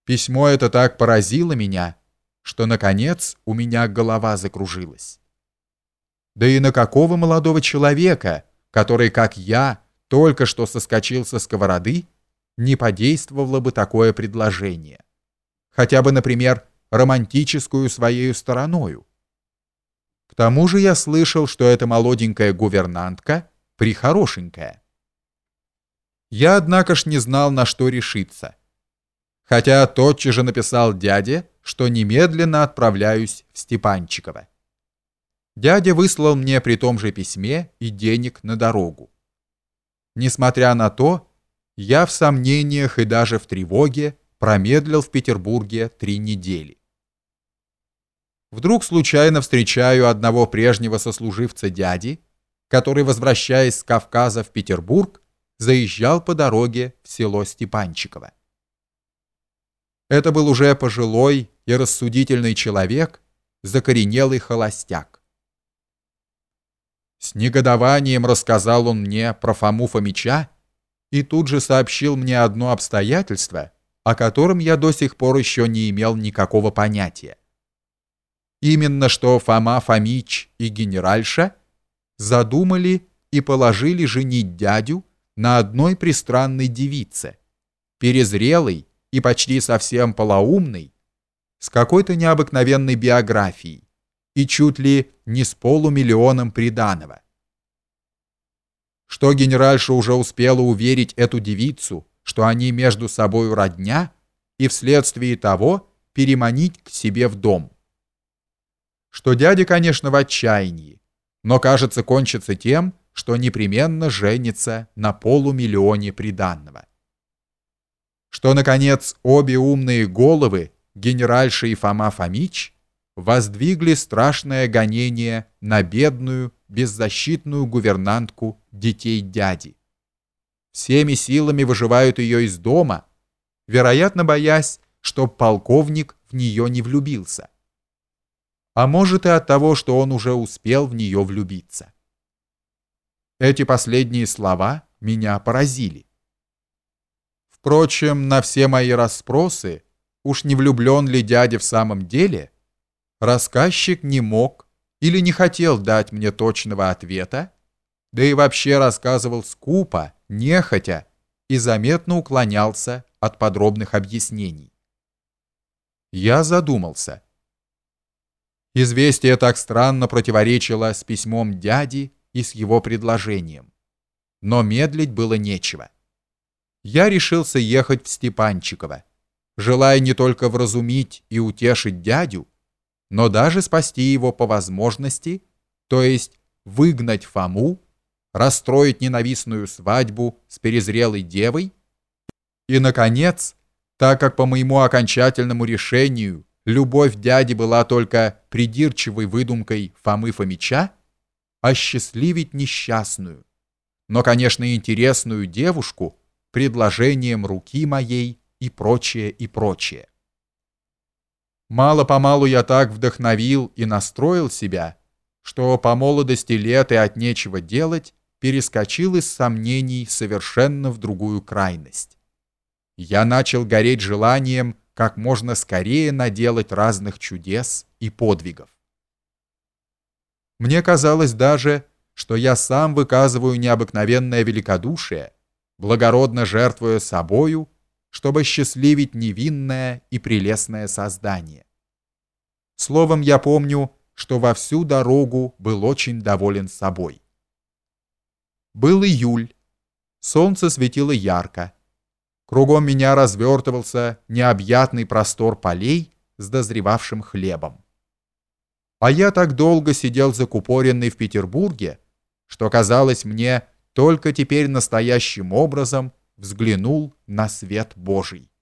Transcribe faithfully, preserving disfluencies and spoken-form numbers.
Письмо это так поразило меня, что, наконец, у меня голова закружилась. Да и на какого молодого человека, который, как я, только что соскочил со сковороды, не подействовало бы такое предложение? Хотя бы, например, романтическую своею стороною. К тому же я слышал, что эта молоденькая гувернантка прихорошенькая. Я, однако ж, не знал, на что решиться. Хотя тотчас же написал дяде, что немедленно отправляюсь в Степанчиково. Дядя выслал мне при том же письме и денег на дорогу. Несмотря на то, я в сомнениях и даже в тревоге промедлил в Петербурге три недели. Вдруг случайно встречаю одного прежнего сослуживца дяди, который, возвращаясь с Кавказа в Петербург, заезжал по дороге в село Степанчиково. Это был уже пожилой и рассудительный человек, закоренелый холостяк. С негодованием рассказал он мне про Фому Фомича и тут же сообщил мне одно обстоятельство, о котором я до сих пор еще не имел никакого понятия. Именно что Фома Фомич и генеральша задумали и положили женить дядю на одной пристранной девице, перезрелой и почти совсем полоумной, с какой-то необыкновенной биографией и чуть ли не с полумиллионом приданого. Что генеральша уже успела уверить эту девицу, что они между собою родня, и вследствие того переманить к себе в дом. Что дядя, конечно, в отчаянии, но, кажется, кончится тем, что непременно женится на полумиллионе приданого. Что, наконец, обе умные головы, генеральша и Фома Фомич, воздвигли страшное гонение на бедную, беззащитную гувернантку детей дяди. Всеми силами выживают ее из дома, вероятно, боясь, чтоб полковник в нее не влюбился. А может и от того, что он уже успел в нее влюбиться. Эти последние слова меня поразили. Впрочем, на все мои расспросы, уж не влюблен ли дядя в самом деле, рассказчик не мог или не хотел дать мне точного ответа, да и вообще рассказывал скупо, нехотя и заметно уклонялся от подробных объяснений. Я задумался. Известие так странно противоречило с письмом дяди и с его предложением. Но медлить было нечего. Я решился ехать в Степанчиково, желая не только вразумить и утешить дядю, но даже спасти его по возможности, то есть выгнать Фому, расстроить ненавистную свадьбу с перезрелой девой и, наконец, так как по моему окончательному решению любовь дяди была только придирчивой выдумкой Фомы Фомича, осчастливить несчастную, но, конечно, интересную девушку предложением руки моей и прочее, и прочее. Мало-помалу я так вдохновил и настроил себя, что по молодости лет и от нечего делать перескочил из сомнений совершенно в другую крайность. Я начал гореть желанием как можно скорее наделать разных чудес и подвигов. Мне казалось даже, что я сам выказываю необыкновенное великодушие, благородно жертвуя собою, чтобы счастливить невинное и прелестное создание. Словом, я помню, что во всю дорогу был очень доволен собой. Был июль, солнце светило ярко. Кругом меня развертывался необъятный простор полей с дозревавшим хлебом. А я так долго сидел закупоренный в Петербурге, что казалось мне, только теперь настоящим образом взглянул на свет Божий.